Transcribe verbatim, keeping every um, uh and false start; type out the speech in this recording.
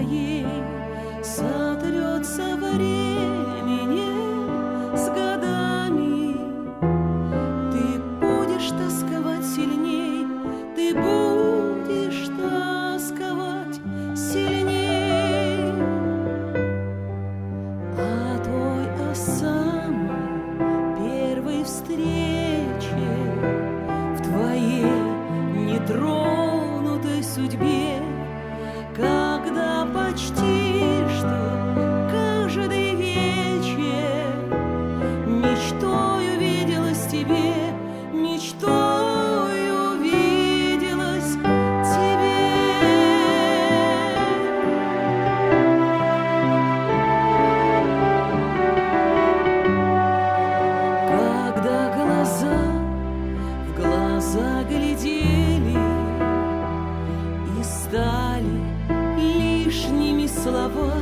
твоей сотрется временем с годами. Ты будешь тосковать сильней, ты будешь тосковать сильней. А той о самой первой встрече в твоей нетронутой судьбе, когда почти что каждый вечер мечтою виделась тебе, мечтою виделась тебе. Когда глаза в глаза глядели и стали лишними слова,